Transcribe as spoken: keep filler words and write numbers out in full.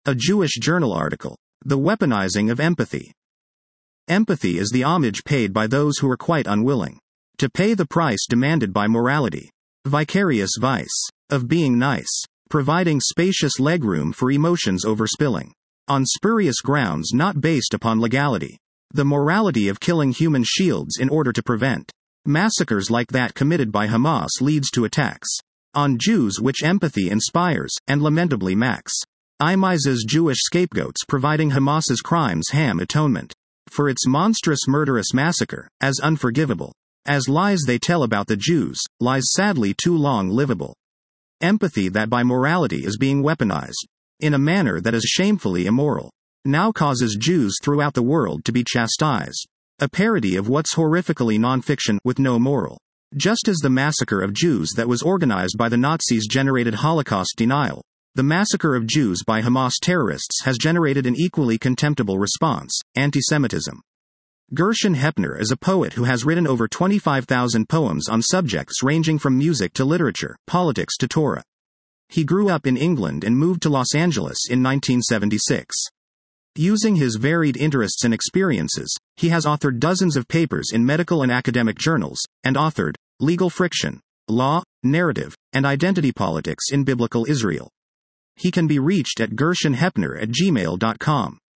A Jewish Journal article. The Weaponizing of Empathy. Empathy is the homage paid by those who are quite unwilling to pay the price demanded by morality. Vicarious vice of being nice, providing spacious legroom for emotions overspilling on spurious grounds not based upon legality. The morality of killing human shields in order to prevent massacres like that committed by Hamas leads to attacks on Jews which empathy inspires, and lamentably Max Imiz's Jewish scapegoats providing Hamas's crimes ham atonement for its monstrous murderous massacre, as unforgivable as lies they tell about the Jews, lies sadly too long livable. Empathy that by morality is being weaponized in a manner that is shamefully immoral, now causes Jews throughout the world to be chastised. A parody of what's horrifically nonfiction with no moral. Just as the massacre of Jews that was organized by the Nazis generated Holocaust denial, the massacre of Jews by Hamas terrorists has generated an equally contemptible response: anti-Semitism. Gershon Hepner is a poet who has written over twenty-five thousand poems on subjects ranging from music to literature, politics to Torah. He grew up in England and moved to Los Angeles in nineteen seventy-six. Using his varied interests and experiences, he has authored dozens of papers in medical and academic journals, and authored Legal Friction, Law, Narrative, and Identity Politics in Biblical Israel. He can be reached at gershon hepner at gmail dot com.